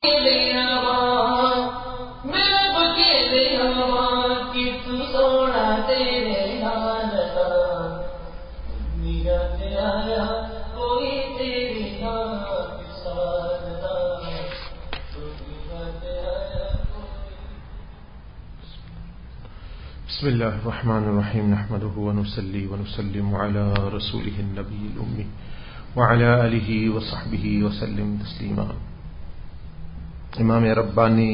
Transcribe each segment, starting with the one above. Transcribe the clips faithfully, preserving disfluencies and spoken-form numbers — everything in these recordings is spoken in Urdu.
بسم اللہ الرحمن الرحیم نحمده ونصلی ونسلم علی رسوله النبی الامی وعلی آلہ وصحبہ وسلم تسلیما. امام ربانی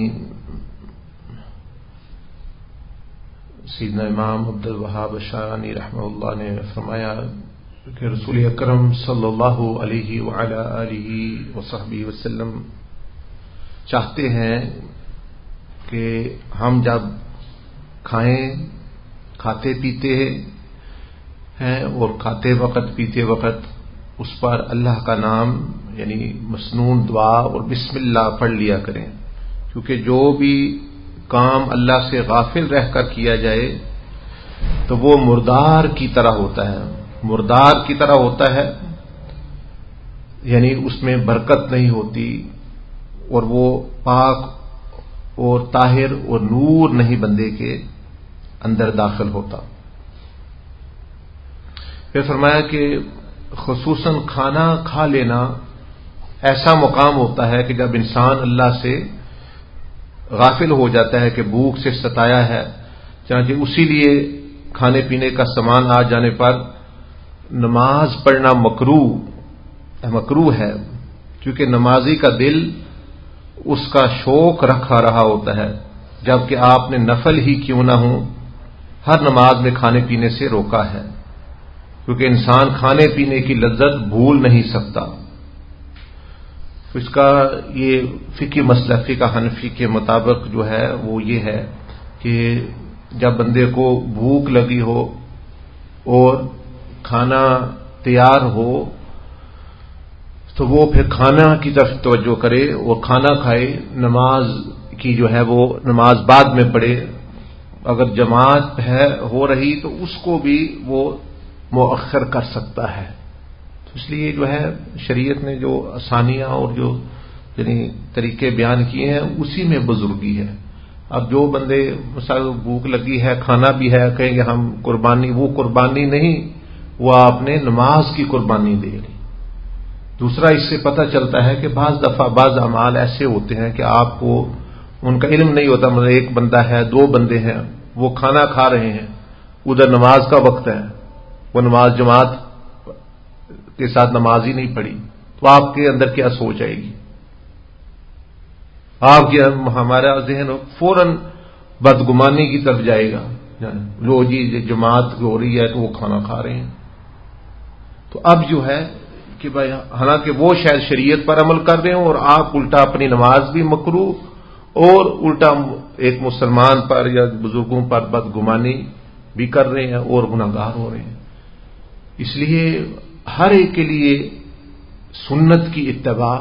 سیدنا امام عبد الوہاب اشعرانی رحمہ اللہ نے فرمایا کہ رسول اکرم صلی اللہ علیہ وعلی آلہ وصحبہ وسلم چاہتے ہیں کہ ہم جب کھائیں کھاتے پیتے ہیں اور کھاتے وقت پیتے وقت اس پر اللہ کا نام یعنی مسنون دعا اور بسم اللہ پڑھ لیا کریں، کیونکہ جو بھی کام اللہ سے غافل رہ کر کیا جائے تو وہ مردار کی طرح ہوتا ہے مردار کی طرح ہوتا ہے یعنی اس میں برکت نہیں ہوتی اور وہ پاک اور طاہر اور نور نہیں بندے کے اندر داخل ہوتا. پھر فرمایا کہ خصوصاً کھانا کھا لینا ایسا مقام ہوتا ہے کہ جب انسان اللہ سے غافل ہو جاتا ہے کہ بھوک سے ستایا ہے، چنانچہ اسی لیے کھانے پینے کا سامان آ جانے پر نماز پڑھنا مکروہ مکروہ ہے، کیونکہ نمازی کا دل اس کا شوق رکھا رہا ہوتا ہے، جبکہ آپ نے نفل ہی کیوں نہ ہو ہر نماز میں کھانے پینے سے روکا ہے، کیونکہ انسان کھانے پینے کی لذت بھول نہیں سکتا. اس کا یہ فقہی مسئلہ فقہ حنفی کے مطابق جو ہے وہ یہ ہے کہ جب بندے کو بھوک لگی ہو اور کھانا تیار ہو تو وہ پھر کھانا کی طرف توجہ کرے اور کھانا کھائے، نماز کی جو ہے وہ نماز بعد میں پڑھے. اگر جماعت ہے ہو رہی تو اس کو بھی وہ مؤخر کر سکتا ہے. اس لیے جو ہے شریعت نے جو آسانیاں اور جو یعنی طریقے بیان کیے ہیں اسی میں بزرگی ہے. اب جو بندے مثلا بھوک لگی ہے کھانا بھی ہے کہیں گے ہم قربانی، وہ قربانی نہیں، وہ آپ نے نماز کی قربانی دے لی. دوسرا اس سے پتہ چلتا ہے کہ بعض دفعہ بعض اعمال ایسے ہوتے ہیں کہ آپ کو ان کا علم نہیں ہوتا. مطلب ایک بندہ ہے، دو بندے ہیں، وہ کھانا کھا رہے ہیں، ادھر نماز کا وقت ہے، وہ نماز جماعت کے ساتھ نماز ہی نہیں پڑھی، تو آپ کے اندر کیا سوچ آئے گی؟ آپ کے ہمارا ذہن فوراً بدگمانی کی طرف جائے گا، لو جی جماعت ہو رہی ہے تو وہ کھانا کھا رہے ہیں. تو اب جو ہے کہ بھائی حالانکہ وہ شاید شریعت پر عمل کر رہے ہوں اور آپ الٹا اپنی نماز بھی مکروہ اور الٹا ایک مسلمان پر یا بزرگوں پر بدگمانی بھی کر رہے ہیں اور گناہگار ہو رہے ہیں. اس لیے ہر ایک کے لیے سنت کی اتباع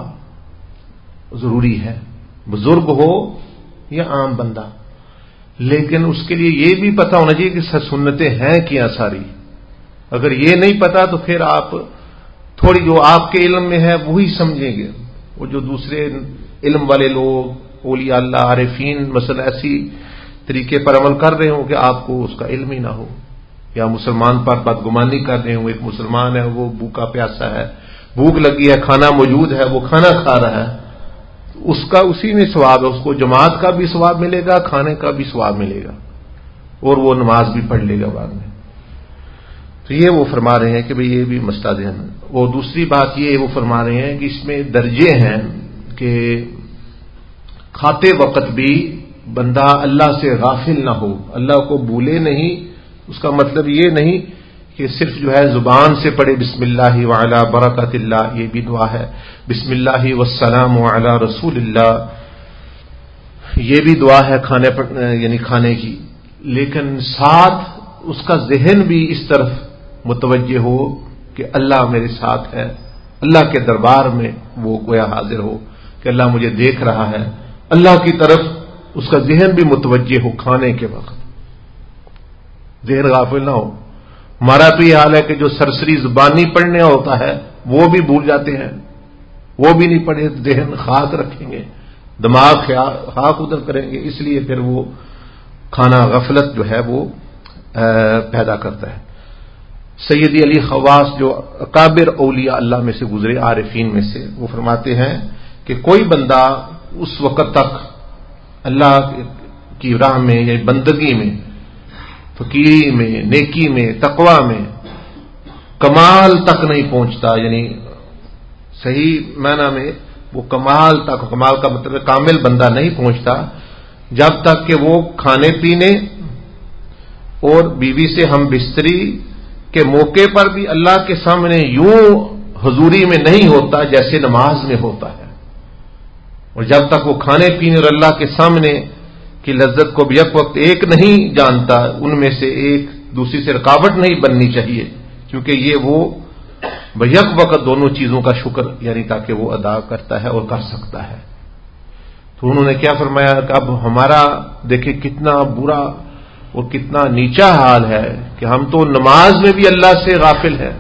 ضروری ہے، بزرگ ہو یا عام بندہ، لیکن اس کے لیے یہ بھی پتہ ہونا چاہیے کہ سنتیں ہیں کیا ساری. اگر یہ نہیں پتا تو پھر آپ تھوڑی جو آپ کے علم میں ہے وہی سمجھیں گے، وہ جو دوسرے علم والے لوگ اولیاء اللہ عارفین مثلا ایسی طریقے پر عمل کر رہے ہوں کہ آپ کو اس کا علم ہی نہ ہو، یا مسلمان پر بدگمانی کر رہے ہوں. ایک مسلمان ہے وہ بھوکا پیاسا ہے، بھوک لگی ہے، کھانا موجود ہے، وہ کھانا کھا رہا ہے، اس کا اسی میں ثواب ہے، اس کو جماعت کا بھی ثواب ملے گا، کھانے کا بھی ثواب ملے گا، اور وہ نماز بھی پڑھ لے گا بعد میں. تو یہ وہ فرما رہے ہیں کہ بھئی یہ بھی مسئلہ ذہن ہے. اور دوسری بات یہ وہ فرما رہے ہیں کہ اس میں درجے ہیں کہ کھاتے وقت بھی بندہ اللہ سے غافل نہ ہو، اللہ کو بھولے نہیں. اس کا مطلب یہ نہیں کہ صرف جو ہے زبان سے پڑھے بسم اللہ وعلی برکت اللہ، یہ بھی دعا ہے، بسم اللہ والسلام علی رسول اللہ، یہ بھی دعا ہے کھانے پر یعنی کھانے کی، لیکن ساتھ اس کا ذہن بھی اس طرف متوجہ ہو کہ اللہ میرے ساتھ ہے، اللہ کے دربار میں وہ گویا حاضر ہو کہ اللہ مجھے دیکھ رہا ہے، اللہ کی طرف اس کا ذہن بھی متوجہ ہو کھانے کے وقت، ذہن غافل نہ ہو. ہمارا تو یہ حال ہے کہ جو سرسری زبانی پڑھنے ہوتا ہے وہ بھی بھول جاتے ہیں، وہ بھی نہیں پڑھے، ذہن خاک رکھیں گے دماغ خاک ادھر کریں گے، اس لیے پھر وہ کھانا غفلت جو ہے وہ پیدا کرتا ہے۔ سیدی علی خواص جو اکابر اولیاء اللہ میں سے گزرے، عارفین میں سے، وہ فرماتے ہیں کہ کوئی بندہ اس وقت تک اللہ کی راہ میں یا بندگی میں، فقیری میں، نیکی میں، تقوی میں کمال تک نہیں پہنچتا، یعنی صحیح معنی میں وہ کمال تک، کمال کا مطلب کامل بندہ نہیں پہنچتا جب تک کہ وہ کھانے پینے اور بیوی سے ہم بستری کے موقع پر بھی اللہ کے سامنے یوں حضوری میں نہیں ہوتا جیسے نماز میں ہوتا ہے، اور جب تک وہ کھانے پینے اور اللہ کے سامنے کی لذت کو بھی یک وقت ایک نہیں جانتا، ان میں سے ایک دوسری سے رکاوٹ نہیں بننی چاہیے، کیونکہ یہ وہ بیک وقت دونوں چیزوں کا شکر یعنی تاکہ وہ ادا کرتا ہے اور کر سکتا ہے۔ تو انہوں نے کیا فرمایا کہ اب ہمارا دیکھیں کتنا برا اور کتنا نیچا حال ہے کہ ہم تو نماز میں بھی اللہ سے غافل ہیں،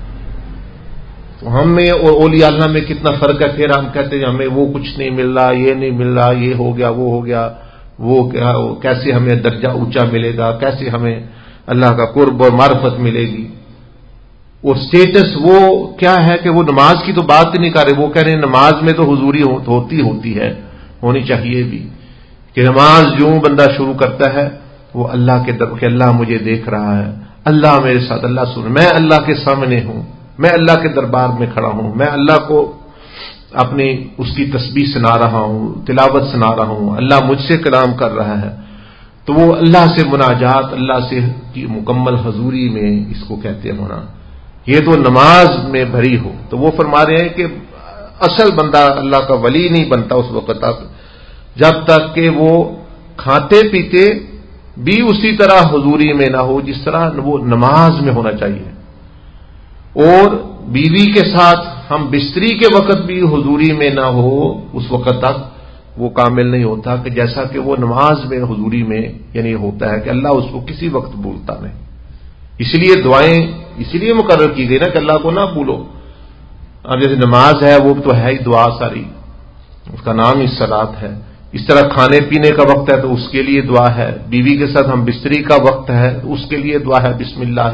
تو ہم میں اور اولیاء اللہ میں کتنا فرق ہے۔ پھر ہم کہتے ہیں ہمیں وہ کچھ نہیں مل رہا، یہ نہیں مل رہا، یہ ہو گیا، وہ ہو گیا، وہ کیا، کیسے ہمیں درجہ اونچا ملے گا، کیسے ہمیں اللہ کا قرب اور معرفت ملے گی۔ وہ سٹیٹس وہ کیا ہے کہ وہ نماز کی تو بات نہیں کر رہے، وہ کہہ رہے ہیں نماز میں تو حضوری ہوتی ہوتی ہے، ہونی چاہیے بھی، کہ نماز جو بندہ شروع کرتا ہے وہ اللہ کے در کہ اللہ مجھے دیکھ رہا ہے، اللہ میرے ساتھ، اللہ سن، میں اللہ کے سامنے ہوں، میں اللہ کے دربار میں کھڑا ہوں، میں اللہ کو اپنی اس کی تسبیح سنا رہا ہوں، تلاوت سنا رہا ہوں، اللہ مجھ سے کلام کر رہا ہے، تو وہ اللہ سے مناجات، اللہ سے کی مکمل حضوری میں اس کو کہتے ہیں ہونا، یہ تو نماز میں بھری ہو۔ تو وہ فرما رہے ہیں کہ اصل بندہ اللہ کا ولی نہیں بنتا اس وقت تک جب تک کہ وہ کھاتے پیتے بھی اسی طرح حضوری میں نہ ہو جس طرح وہ نماز میں ہونا چاہیے، اور بیوی کے ساتھ ہم بستری کے وقت بھی حضوری میں نہ ہو، اس وقت تک وہ کامل نہیں ہوتا کہ جیسا کہ وہ نماز میں حضوری میں یعنی ہوتا ہے کہ اللہ اس کو کسی وقت بھولتا نہیں۔ اس لیے دعائیں اسی لیے مقرر کی گئی نا کہ اللہ کو نہ بھولو۔ اب جیسے نماز ہے وہ تو ہے ہی دعا ساری، اس کا نام ہی صلاۃ ہے، اس طرح کھانے پینے کا وقت ہے تو اس کے لیے دعا ہے، بیوی کے ساتھ ہم بستری کا وقت ہے تو اس کے لیے دعا ہے بسم اللہ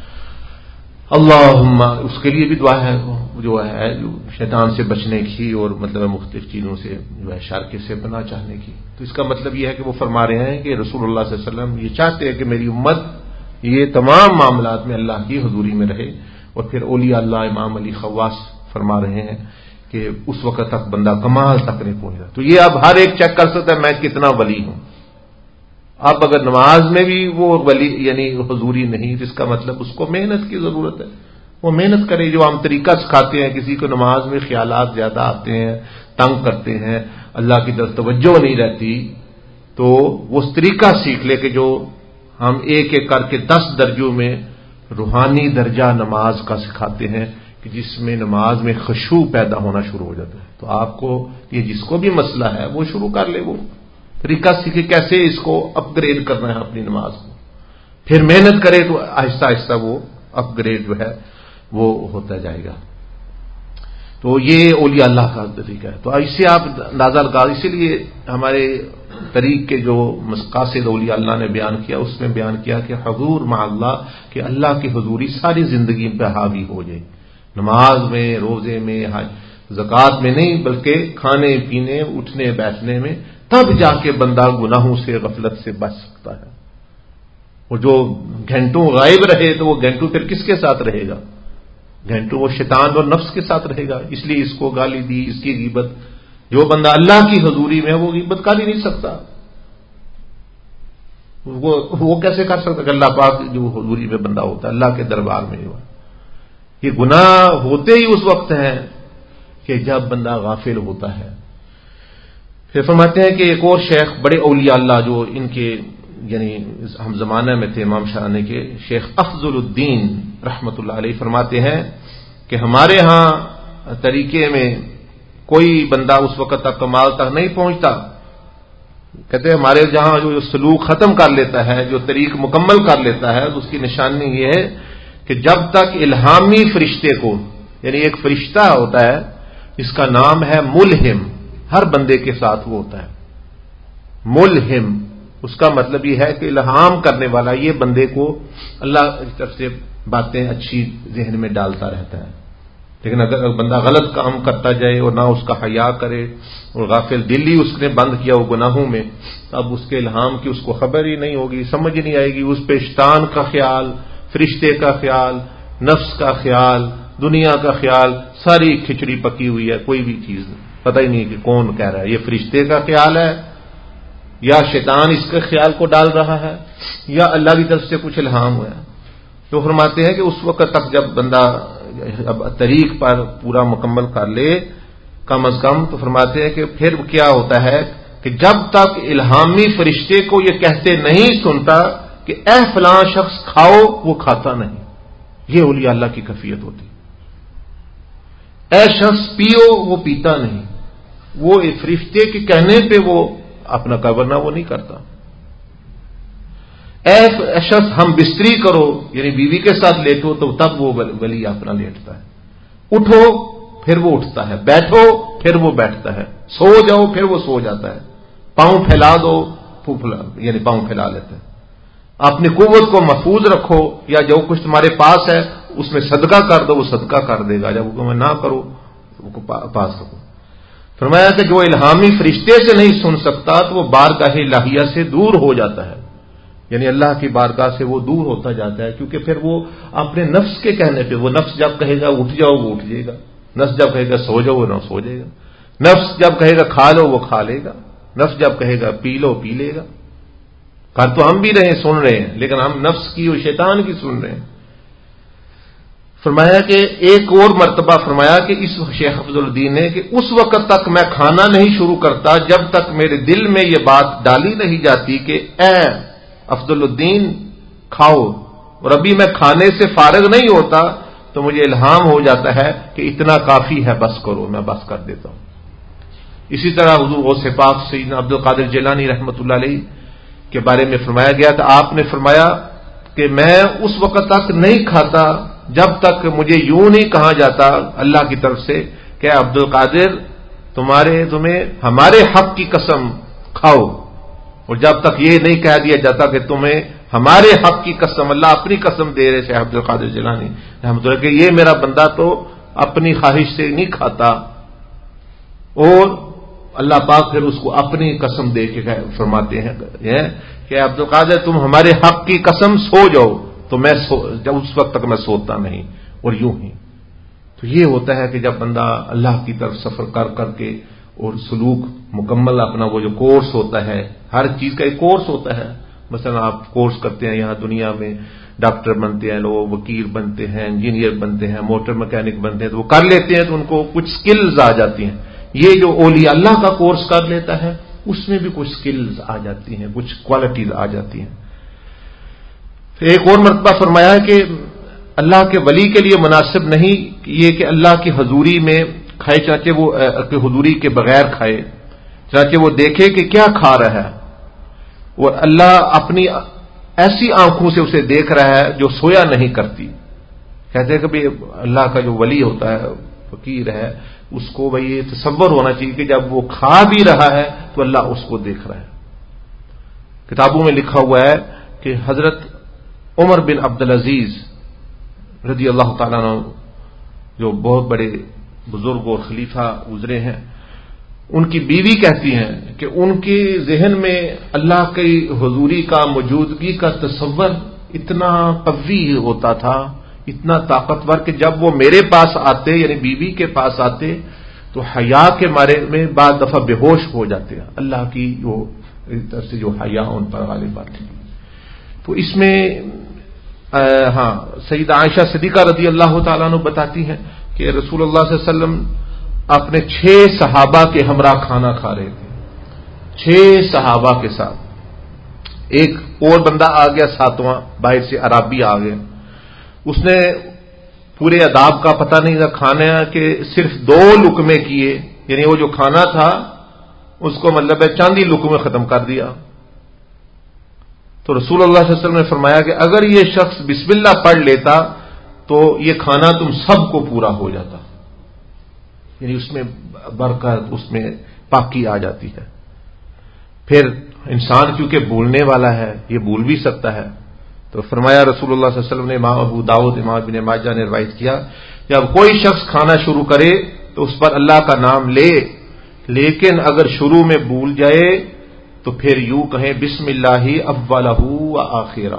اللہم، اس کے لیے بھی دعا ہے جو ہے جو شیطان سے بچنے کی اور مطلب مختلف چیزوں سے جو ہے شرک سے پناہ چاہنے کی۔ تو اس کا مطلب یہ ہے کہ وہ فرما رہے ہیں کہ رسول اللہ صلی اللہ علیہ وسلم یہ چاہتے ہیں کہ میری امت یہ تمام معاملات میں اللہ کی حضوری میں رہے، اور پھر اولیاء اللہ امام علی خواص فرما رہے ہیں کہ اس وقت تک بندہ کمال تک نہیں پہنچا۔ تو یہ اب ہر ایک چیک کر سکتا ہے میں کتنا ولی ہوں۔ اب اگر نماز میں بھی وہ ولی یعنی حضوری نہیں تو اس کا مطلب اس کو محنت کی ضرورت ہے، وہ محنت کرے۔ جو ہم طریقہ سکھاتے ہیں کسی کو نماز میں خیالات زیادہ آتے ہیں، تنگ کرتے ہیں، اللہ کی طرف توجہ نہیں رہتی، تو وہ طریقہ سیکھ لے کہ جو ہم ایک ایک کر کے دس درجوں میں روحانی درجہ نماز کا سکھاتے ہیں کہ جس میں نماز میں خشوع پیدا ہونا شروع ہو جاتا ہے۔ تو آپ کو یہ جس کو بھی مسئلہ ہے وہ شروع کر لے، وہ طریقہ سیکھے کیسے اس کو اپ گریڈ کرنا ہے اپنی نماز کو، پھر محنت کرے تو آہستہ آہستہ وہ اپ گریڈ جو ہے وہ ہوتا جائے گا۔ تو یہ اولیاء اللہ کا طریقہ ہے۔ تو اس سے آپ اندازہ لگا، اسی لیے ہمارے طریق کے جو مقاصد اولیاء اللہ نے بیان کیا اس میں بیان کیا کہ حضور مع اللہ، کہ اللہ کی حضوری ساری زندگی پہ حاوی ہو جائے، نماز میں، روزے میں، زکوٰۃ میں نہیں بلکہ کھانے پینے، اٹھنے بیٹھنے میں، تب جا کے بندہ گناہوں سے، غفلت سے بچ سکتا ہے۔ اور جو گھنٹوں غائب رہے تو وہ گھنٹوں پھر کس کے ساتھ رہے گا؟ گھنٹوں وہ شیطان اور نفس کے ساتھ رہے گا، اس لیے اس کو گالی دی، اس کی غیبت۔ جو بندہ اللہ کی حضوری میں ہے وہ غیبت کر ہی نہیں سکتا، وہ وہ کیسے کر سکتا کہ اللہ پاک جو حضوری میں بندہ ہوتا ہے اللہ کے دربار میں ہوا۔ یہ گناہ ہوتے ہی اس وقت ہیں کہ جب بندہ غافل ہوتا ہے۔ پھر فرماتے ہیں کہ ایک اور شیخ بڑے اولیاء اللہ جو ان کے یعنی ہم زمانہ میں تھے امام شاہانی کے، شیخ افضل الدین رحمت اللہ علیہ فرماتے ہیں کہ ہمارے ہاں طریقے میں کوئی بندہ اس وقت تک کمال تک نہیں پہنچتا، کہتے ہیں ہمارے جہاں جو سلوک ختم کر لیتا ہے، جو طریق مکمل کر لیتا ہے، اس کی نشانی یہ ہے کہ جب تک الہامی فرشتے کو، یعنی ایک فرشتہ ہوتا ہے جس کا نام ہے ملہم، ہر بندے کے ساتھ وہ ہوتا ہے. ملہم اس کا مطلب یہ ہے کہ الہام کرنے والا، یہ بندے کو اللہ کی طرف سے باتیں اچھی ذہن میں ڈالتا رہتا ہے. لیکن اگر بندہ غلط کام کرتا جائے اور نہ اس کا حیا کرے اور غافل دلی اس نے بند کیا وہ گناہوں میں، اب اس کے الہام کی اس کو خبر ہی نہیں ہوگی، سمجھ ہی نہیں آئے گی. اس پہ شیطان کا خیال، فرشتے کا خیال، نفس کا خیال، دنیا کا خیال، ساری کھچڑی پکی ہوئی ہے. کوئی بھی چیز پتہ ہی نہیں کہ کون کہہ رہا ہے، یہ فرشتے کا خیال ہے یا شیطان اس کے خیال کو ڈال رہا ہے یا اللہ کی طرف سے کچھ الہام ہوا ہے. تو فرماتے ہیں کہ اس وقت تک جب بندہ اب طریق پر پورا مکمل کر لے کم از کم، تو فرماتے ہیں کہ پھر کیا ہوتا ہے کہ جب تک الہامی فرشتے کو یہ کہتے نہیں سنتا کہ اے فلاں شخص کھاؤ، وہ کھاتا نہیں. یہ اولیاء اللہ کی کیفیت ہوتی. اے شخص پیو، وہ پیتا نہیں. وہ فرشتے کے کہنے پہ وہ اپنا کورنا وہ نہیں کرتا. اے شخص ہم بستری کرو، یعنی بیوی کے ساتھ لیٹو، تو تب وہ ولی اپنا لیٹتا ہے. اٹھو پھر وہ اٹھتا ہے، بیٹھو پھر وہ بیٹھتا ہے، سو جاؤ پھر وہ سو جاتا ہے، پاؤں پھیلا دو پھوپھلا یعنی پاؤں پھیلا لیتا ہے. اپنی قوت کو محفوظ رکھو، یا جو کچھ تمہارے پاس ہے اس میں صدقہ کر دو، وہ صدقہ کر دے گا. جب حکم نہ کرو وہ پاس رکھو. فرمایا کہ جو الہامی فرشتے سے نہیں سن سکتا تو وہ بارگاہ الہیہ سے دور ہو جاتا ہے، یعنی اللہ کی بارگاہ سے وہ دور ہوتا جاتا ہے. کیونکہ پھر وہ اپنے نفس کے کہنے پہ، وہ نفس جب کہے گا اٹھ جاؤ وہ اٹھ جائے گا، نفس جب کہے گا سو جاؤ وہ نہ سو جائے گا، نفس جب کہے گا کھا لو وہ کھا لے گا، نفس جب کہے گا پی لو پی لے گا. کر تو ہم بھی رہے سن رہے ہیں، لیکن ہم نفس کی اور شیطان کی سن رہے ہیں. فرمایا کہ ایک اور مرتبہ فرمایا کہ اس شیخ افضل الدین نے کہ اس وقت تک میں کھانا نہیں شروع کرتا جب تک میرے دل میں یہ بات ڈالی نہیں جاتی کہ اے افضل الدین کھاؤ، اور ابھی میں کھانے سے فارغ نہیں ہوتا تو مجھے الہام ہو جاتا ہے کہ اتنا کافی ہے، بس کرو، میں بس کر دیتا ہوں. اسی طرح حضور غوث پاک سیدنا عبد القادر جیلانی رحمۃ اللہ علیہ کے بارے میں فرمایا گیا تھا، آپ نے فرمایا کہ میں اس وقت تک نہیں کھاتا جب تک مجھے یوں نہیں کہا جاتا اللہ کی طرف سے کہ عبد القادر تمہارے تمہیں ہمارے حق کی قسم کھاؤ، اور جب تک یہ نہیں کہہ دیا جاتا کہ تمہیں ہمارے حق کی قسم، اللہ اپنی قسم دے رہے شیخ عبد القادر جیلانی رحمۃ اللہ کہ یہ میرا بندہ تو اپنی خواہش سے نہیں کھاتا، اور اللہ پاک پھر اس کو اپنی قسم دے کے فرماتے ہیں کہ عبد القادر تم ہمارے حق کی قسم سو جاؤ، تو میں سو جب اس وقت تک میں سوتا نہیں، اور یوں ہی. تو یہ ہوتا ہے کہ جب بندہ اللہ کی طرف سفر کر کر کے اور سلوک مکمل اپنا وہ جو کورس ہوتا ہے، ہر چیز کا ایک کورس ہوتا ہے. مثلا آپ کورس کرتے ہیں یہاں دنیا میں، ڈاکٹر بنتے ہیں لوگ، وکیل بنتے ہیں، انجینئر بنتے ہیں، موٹر میکینک بنتے ہیں، تو وہ کر لیتے ہیں تو ان کو کچھ سکلز آ جاتی ہیں. یہ جو اولیاء اللہ کا کورس کر لیتا ہے اس میں بھی کچھ سکلز آ جاتی ہیں، کچھ کوالٹیز آ جاتی ہیں. پھر ایک اور مرتبہ فرمایا کہ اللہ کے ولی کے لیے مناسب نہیں یہ کہ اللہ کی حضوری میں کھائے، چاہتے وہ حضوری کے بغیر کھائے، چاہتے وہ دیکھے کہ کیا کھا رہا ہے، وہ اللہ اپنی ایسی آنکھوں سے اسے دیکھ رہا ہے جو سویا نہیں کرتی. کہتے ہیں کہ بھئی اللہ کا جو ولی ہوتا ہے، فقیر ہے، اس کو بھئی یہ تصور ہونا چاہیے کہ جب وہ کھا بھی رہا ہے تو اللہ اس کو دیکھ رہا ہے. کتابوں میں لکھا ہوا ہے کہ حضرت عمر بن عبدالعزیز رضی اللہ تعالیٰ عنہ جو بہت بڑے بزرگ اور خلیفہ گزرے ہیں، ان کی بیوی کہتی ہیں کہ ان کے ذہن میں اللہ کی حضوری کا، موجودگی کا تصور اتنا قوی ہوتا تھا، اتنا طاقتور کہ جب وہ میرے پاس آتے یعنی بیوی کے پاس آتے تو حیا کے مارے میں بعض دفعہ بے ہوش ہو جاتے ہیں. اللہ کی جو طرف سے جو حیا ان پر غالب آتی. تو اس میں ہاں سیدہ عائشہ صدیقہ رضی اللہ تعالیٰ عنہ بتاتی ہیں کہ رسول اللہ صلی اللہ علیہ وسلم اپنے چھ صحابہ کے ہمراہ کھانا کھا رہے تھے، چھ صحابہ کے ساتھ. ایک اور بندہ آ گیا ساتواں، باہر سے عرابی آ گیا، اس نے پورے آداب کا پتہ نہیں تھا کھانے کہ صرف دو لقمے کیے، یعنی وہ جو کھانا تھا اس کو مطلب ہے چاندی لقمے ختم کر دیا. تو رسول اللہ صلی اللہ علیہ وسلم نے فرمایا کہ اگر یہ شخص بسم اللہ پڑھ لیتا تو یہ کھانا تم سب کو پورا ہو جاتا، یعنی اس میں برکت، اس میں پاکی آ جاتی ہے. پھر انسان کیونکہ بھولنے والا ہے، یہ بھول بھی سکتا ہے، تو فرمایا رسول اللہ صلی اللہ علیہ وسلم نے، امام ابو داؤد، امام ابن ماجہ نے روایت کیا، جب کوئی شخص کھانا شروع کرے تو اس پر اللہ کا نام لے، لیکن اگر شروع میں بھول جائے تو پھر یوں کہیں بسم اللہ اولہ و آخرہ،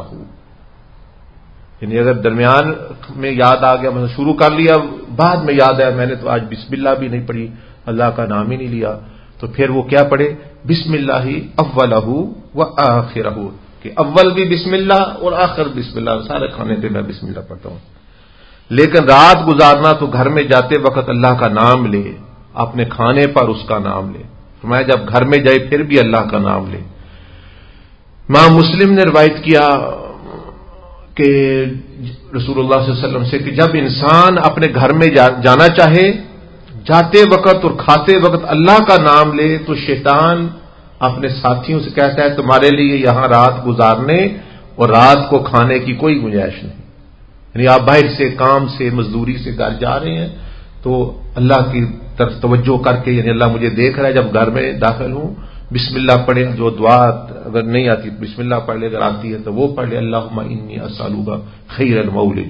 یعنی اگر درمیان میں یاد آ گیا، مطلب شروع کر لیا، بعد میں یاد آیا میں نے تو آج بسم اللہ بھی نہیں پڑھی، اللہ کا نام ہی نہیں لیا، تو پھر وہ کیا پڑھے؟ بسم اللہ اولہ و آخرہ، کہ اول بھی بسم اللہ اور آخر بسم اللہ، سارے کھانے پہ میں بسم اللہ پڑھتا ہوں. لیکن رات گزارنا تو گھر میں جاتے وقت اللہ کا نام لے، اپنے کھانے پر اس کا نام لے. فرمایا جب گھر میں جائے پھر بھی اللہ کا نام لے. امام مسلم نے روایت کیا کہ رسول اللہ صلی اللہ علیہ وسلم سے کہ جب انسان اپنے گھر میں جانا چاہے، جاتے وقت اور کھاتے وقت اللہ کا نام لے تو شیطان اپنے ساتھیوں سے کہتا ہے تمہارے لیے یہاں رات گزارنے اور رات کو کھانے کی کوئی گنجائش نہیں. یعنی آپ باہر سے کام سے مزدوری سے گھر جا رہے ہیں تو اللہ کی طرف توجہ کر کے، یعنی اللہ مجھے دیکھ رہا ہے، جب گھر میں داخل ہوں بسم اللہ پڑھے، جو دعا اگر نہیں آتی بسم اللہ پڑھ لے، اگر آتی ہے تو وہ پڑھ لے، اللہم انی اسالک خیر المولج،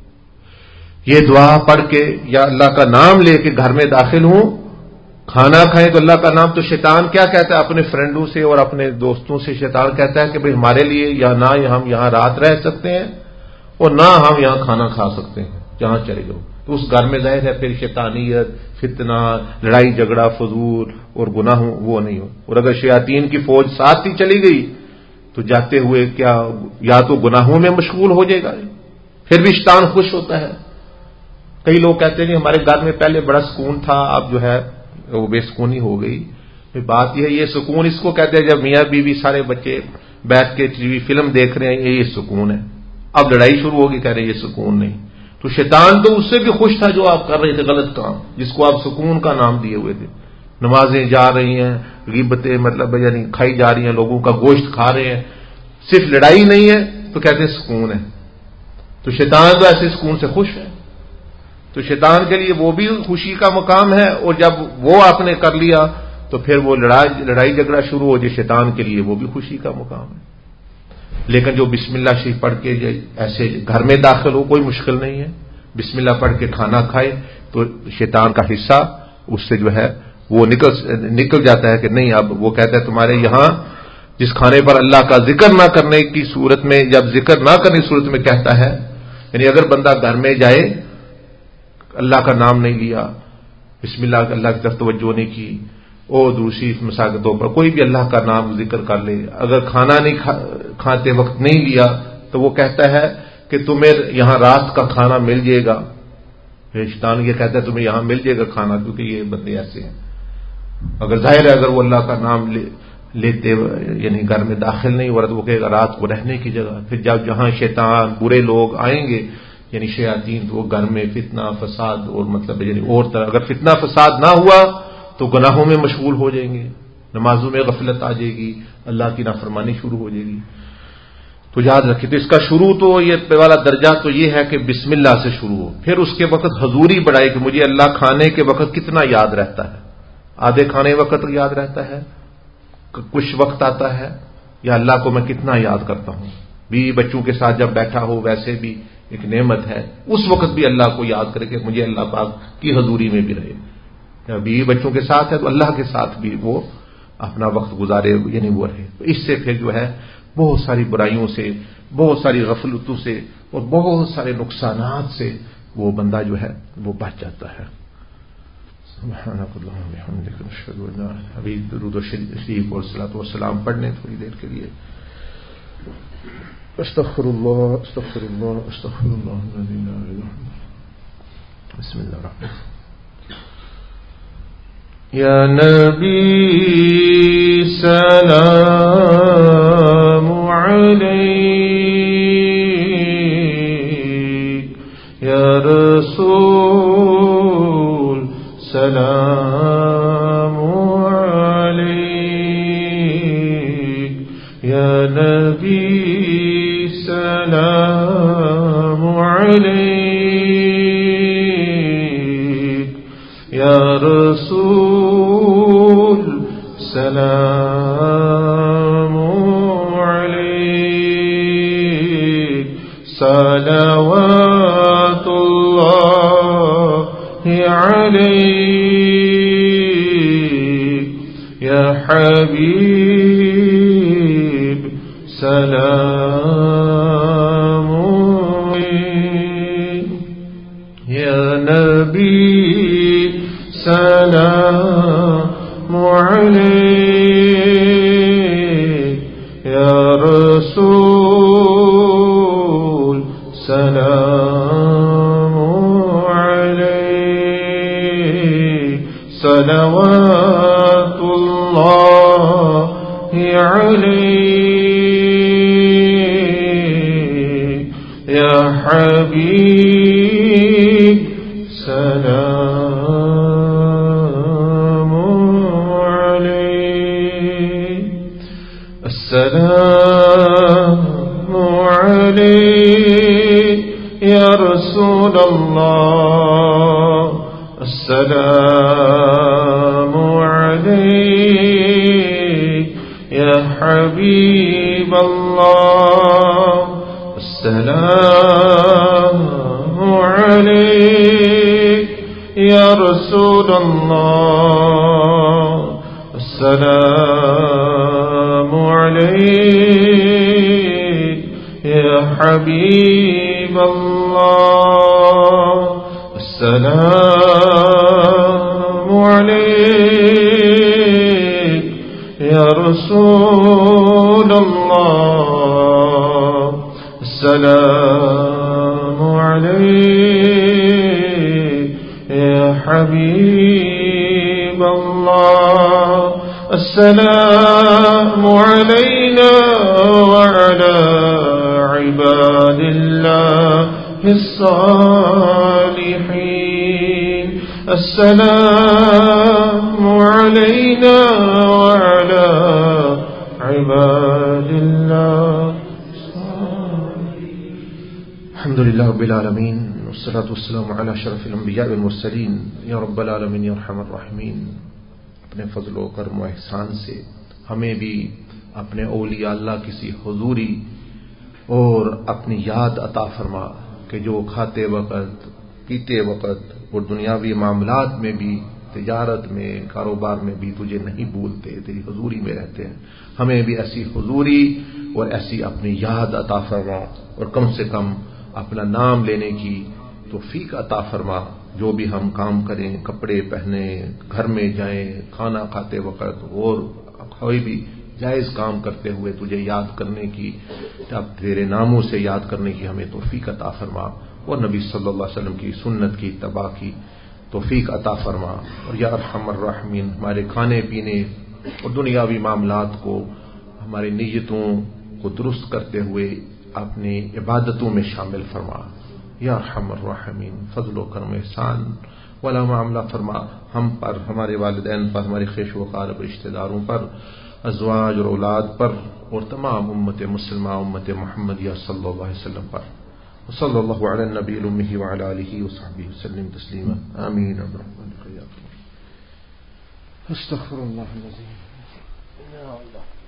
یہ دعا پڑھ کے یا اللہ کا نام لے کے گھر میں داخل ہوں. کھانا کھائیں تو اللہ کا نام. تو شیطان کیا کہتا ہے اپنے فرینڈوں سے اور اپنے دوستوں سے؟ شیطان کہتا ہے کہ بھئی ہمارے لیے یا نہ ہم یہاں رات رہ سکتے ہیں اور نہ ہم یہاں کھانا کھا سکتے ہیں، جہاں چلے جاؤ. تو اس گھر میں ظاہر ہے پھر شیطانیت، فتنہ، لڑائی جھگڑا، فضول اور گناہ وہ نہیں ہو. اور اگر شیاطین کی فوج ساتھ ہی چلی گئی تو جاتے ہوئے کیا یا تو گناہوں میں مشغول ہو جائے گا، پھر بھی شیطان خوش ہوتا ہے. کئی لوگ کہتے ہیں کہ ہمارے گھر میں پہلے بڑا سکون تھا، اب جو ہے وہ بے سکونی ہو گئی. بات یہ ہے، یہ سکون اس کو کہتے ہیں جب میاں بیوی سارے بچے بیٹھ کے ٹی وی فلم دیکھ رہے ہیں، یہ سکون ہے. اب لڑائی شروع ہوگی، کہہ رہے ہیں یہ سکون نہیں. تو شیطان تو اس سے بھی خوش تھا جو آپ کر رہے تھے غلط کام، جس کو آپ سکون کا نام دیے ہوئے تھے. نمازیں جا رہی ہیں، غیبتیں مطلب یعنی کھائی جا رہی ہیں، لوگوں کا گوشت کھا رہے ہیں، صرف لڑائی نہیں ہے تو کہتے ہیں سکون ہے. تو شیطان تو ایسے سکون سے خوش ہے. تو شیطان کے لیے وہ بھی خوشی کا مقام ہے، اور جب وہ آپ نے کر لیا تو پھر وہ لڑائی لڑائی جھگڑا شروع ہو جائے، شیطان کے لیے وہ بھی خوشی کا مقام ہے. لیکن جو بسم اللہ شریف پڑھ کے ایسے گھر میں داخل ہو، کوئی مشکل نہیں ہے، بسم اللہ پڑھ کے کھانا کھائے تو شیطان کا حصہ اس سے جو ہے وہ نکل نکل جاتا ہے کہ نہیں. اب وہ کہتا ہے تمہارے یہاں جس کھانے پر اللہ کا ذکر نہ کرنے کی صورت میں، جب ذکر نہ کرنے کی صورت میں کہتا ہے، یعنی اگر بندہ گھر میں جائے اللہ کا نام نہیں لیا، بسم اللہ اللہ کی طرف توجہ نہیں کی، اور دوسری مثال کے طور پر کوئی بھی اللہ کا نام ذکر کر لے، اگر کھانا نہیں کھا کھاتے وقت نہیں لیا تو وہ کہتا ہے کہ تمہیں یہاں رات کا کھانا مل جائے گا. شیطان یہ کہتا ہے تمہیں یہاں مل جائے گا کھانا، کیونکہ یہ بندے ایسے ہیں. اگر ظاہر ہے اگر وہ اللہ کا نام لے لیتے یعنی گھر میں داخل نہیں ہو رہا تو وہ کہے گا رات کو رہنے کی جگہ. پھر جب جہاں شیطان برے لوگ آئیں گے یعنی شیاطین، تو وہ گھر میں فتنہ فساد اور مطلب یعنی اور طرح، اگر فتنہ فساد نہ ہوا تو گناہوں میں مشغول ہو جائیں گے، نمازوں میں غفلت آ جائے گی، اللہ کی نافرمانی شروع ہو جائے گی. تو یاد رکھیں، تو اس کا شروع تو یہ والا درجہ تو یہ ہے کہ بسم اللہ سے شروع ہو. پھر اس کے وقت حضوری بڑھائے کہ مجھے اللہ کھانے کے وقت کتنا یاد رہتا ہے. آدھے کھانے وقت یاد رہتا ہے، کچھ وقت آتا ہے، یا اللہ کو میں کتنا یاد کرتا ہوں. بیوی بچوں کے ساتھ جب بیٹھا ہو ویسے بھی ایک نعمت ہے، اس وقت بھی اللہ کو یاد کرے کہ مجھے اللہ پاک کی حضوری میں بھی رہے. بیوی بچوں کے ساتھ ہے تو اللہ کے ساتھ بھی وہ اپنا وقت گزارے، یعنی وہ رہے. تو اس سے پھر جو ہے بہت ساری برائیوں سے، بہت ساری غفلتوں سے اور بہت سارے نقصانات سے وہ بندہ جو ہے وہ بچ جاتا ہے. سبحانک اللہم و بحمدک اشہد ان لا الہ الا انت. ابھی درود و شریف اور صلاۃ و سلام پڑھنے تھوڑی دیر کے لیے. استغفر اللہ استغفر اللہ استغفر اللہ الذی لا الہ الا هو. بسم اللہ الرحمن الرحیم. یا نبی سلام علیک، یا رسول سلام علیک، یا نبی سلام علیک، یا رسول عليك صلوات الله عليك يا حبيب سلام عليك يا نبي سلام عليك يا رسول سلام عليك صلوات الله عليك يا حبيب سلام عليك السلام عليك يا رسول الله السلام عليك يا حبيب الله السلام عليك يا رسول الله السلام عليك يا حبيب الله السلام عليك يا رسول الله السلام عليك يا حبيب الله السلام علينا وعلى عباد الله الصالحين السلام علينا وعلى عباد الله الصالحين الحمد لله رب العالمين والصلاة والسلام على اشرف الانبیاء والمرسلین یا رب العالمین یا ارحم الراحمین. اپنے فضل و کرم و احسان سے ہمیں بھی اپنے اولیاء اللہ کسی حضوری اور اپنی یاد عطا فرما کہ جو کھاتے وقت پیتے وقت اور دنیاوی معاملات میں بھی تجارت میں کاروبار میں بھی تجھے نہیں بھولتے، تیری حضوری میں رہتے ہیں. ہمیں بھی ایسی حضوری اور ایسی اپنی یاد عطا فرما اور کم سے کم اپنا نام لینے کی توفیق عطا فرما. جو بھی ہم کام کریں، کپڑے پہنے، گھر میں جائیں، کھانا کھاتے وقت اور کوئی بھی جائز کام کرتے ہوئے تجھے یاد کرنے کی، اب تیرے ناموں سے یاد کرنے کی ہمیں توفیق عطا فرما اور نبی صلی اللہ علیہ وسلم کی سنت کی اتباع کی توفیق عطا فرما. اور یا ارحم الراحمین ہمارے کھانے پینے اور دنیاوی معاملات کو، ہماری نیتوں کو درست کرتے ہوئے اپنی عبادتوں میں شامل فرما. یا ارحم الراحمین فضل و کرم احسان والا معاملہ فرما ہم پر، ہمارے والدین پر، ہمارے خیش و قارب رشتہ داروں پر، ازواج اور اولاد پر، اور تمام امت مسلمہ امت محمدیہ صلی اللہ علیہ وسلم پر. وصلی اللہ علی النبی الامہ وعلی آلہ وصحبہ وسلم تسلیما آمین. استغفر اللہ العظیم. یا اللہ